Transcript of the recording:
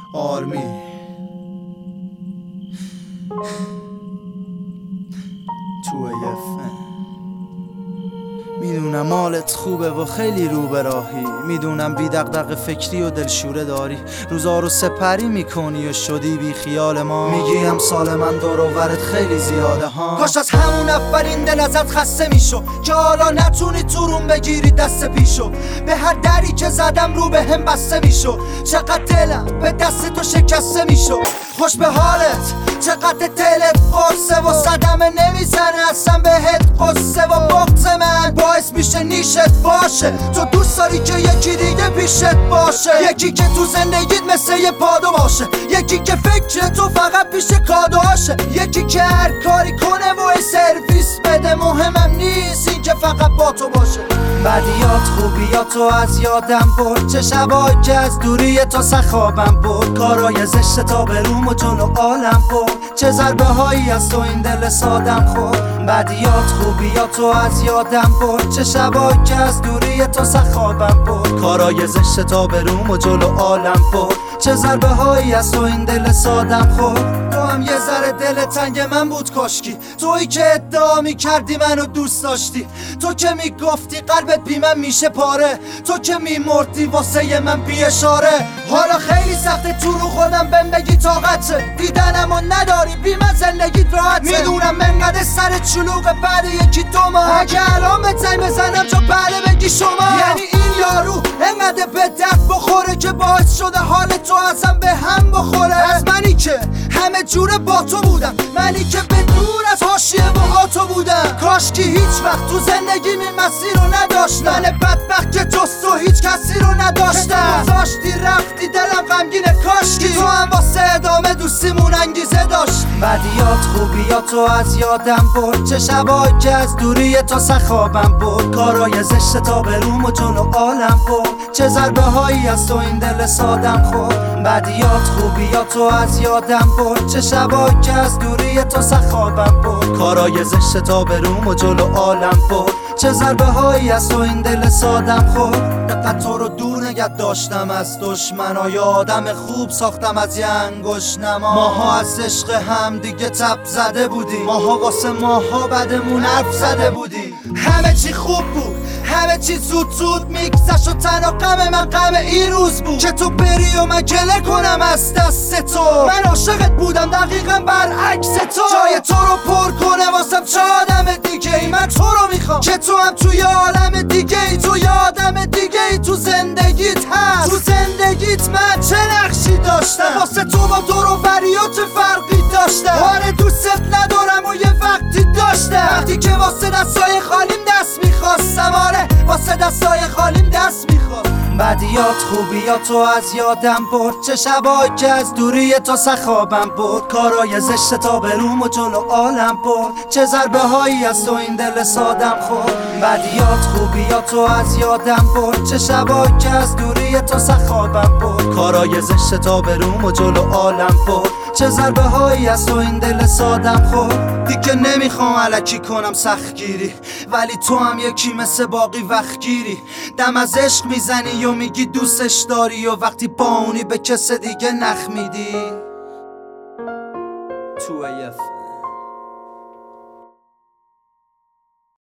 آرمی تو میدونم حالت خوبه و خیلی رو به راهی، میدونم بی دغدغه فکری و دلشوره داری، روزا رو سپری میکنی و شدی بی خیال ما. میگی امسال من دور و برت خیلی زیاده ها. کاش از همون اولین دل ازت خسته میشو که حالا نتونی تو روم بگیری دست پیشو. به هر دری که زدم رو به هم بسته میشو. چقدر دلم به دست تو شکسته میشو. خوش به حالت چقدر دلت قرصه و صدمه نمیزنه اصلا بهت قصه و بغض من باعث میشه نیشت باشه. تو دوست داری که یکی دیگه پیشت باشه، یکی که تو زندگیت مثل یه پادو باشه، یکی که فکر تو فقط پیش کادوهاشه، یکی که هر کاری کنه و سرویس بده. مهمم نیست این که فقط با تو باشه. بدیات خوبیاتو از یادم برد، چه شبایی که از دوری تو سخابم برد، کارای زشت تا به روم و جلو عالم برد، چه ضربه هایی از تو این دل سادم خورد. بدیات خوبیاتو از یادم برد، چه شبایی که از دوری تو سخابم برد، کارای زشت تا به روم و جلو عالم برد، چه ضربه هایی از تو این دل سادم خورد. تو هم یه ذره دل تنگ من بود کاشکی، تویی که ادعا میکردی منو دوست داشتی، تو که میگفتی قلبت بی من میشه پاره، تو که میمردی واسه من بی اشاره. حالا خیلی سخته تو رو خودم بهم بگی طاقته، دیدنمو نداری بی من زندگیت راحته. میدونم انقدر سرت شلوغه بعد یکی دو ماه، اگه الان به زنگ بزنم تو بله بگی شما. یعنی این یارو انقدر به درد بخوره که باعث شده حال تو ازم به هم بخوره. از منی که همه جوره با تو بودم، منی که به دور از حاشیه و تو بودم، کاش که هیچ وقت تو زندگی این مسیر رو نداشتم. من بدبخت که جز تو هیچ کسی رو نداشتم. گذاشتی رفتی دلم غمگینه، کاش که تو هم واسه ادامه دوستیمون انگیزه داشت. بدیات خوبیاتو از یادم برد، چه شبایی که از دوری تو سخابم برد، کارای زشت تا به روم و جلو عالم برد، چه ضربه هایی از تو این دل سادم خورد. بدیات خوبیاتو از یادم برد، چه شبایی که از دوری تو سخابم برد، کارای زشت تا به روم و جلو عالم برد، چه ضربه هایی از تو این دل سادم خورد. دقیقا تو رو دور نگه داشتم از دشمنا، یه آدم خوب ساختم از یه انگشت نما. ماها از عشق هم دیگه تب زده بودیم، ماها واسه ماها بدمون حرف زده بودیم. همه چی خوب بود، همه چی زود زود میگذشت و تنها غم من غم این روز بود که تو بری و من گله کنم از دست تو. من عاشقت بودم دقیقا برعکس تو، جای تو رو پر کنه واسم چه آدم دیگه ای. من تو رو میخوام که تو هم توی عالم دیگه ای، تو یه آدم دیگه ای تو زندگیت هست. تو زندگیت من چه نقشی داشتم، واسه تو با دور و بریات چه فرقی داشتم. آره دوستت ندارم و یه وقتی داشتم، وقتی که واسه دستای خالیم دست میخواستم. آره واسه دستای خالیم دست میخواست. بدیات خوبیاتو از یادم برد، چه شبایی که از دوری تو سخابم برد، کارای زشت تا به روم و جلو عالم برد، چه ضربه هایی از تو این دل سادم خورد. بدیات خوبیاتو از یادم برد، چه شبایی که از دوری تو سخابم برد، کارای زشت تا به روم و جلو عالم برد، چه ضربه هایی از تو این دل سادم خورد. دیگه نمیخوام الکی کنم سختگیری، ولی تو هم یکی مثل باقی وقتگیری. دم از عشق میزنی و میگی دوستش داری و وقتی با اونی به کس دیگه نخ میدی.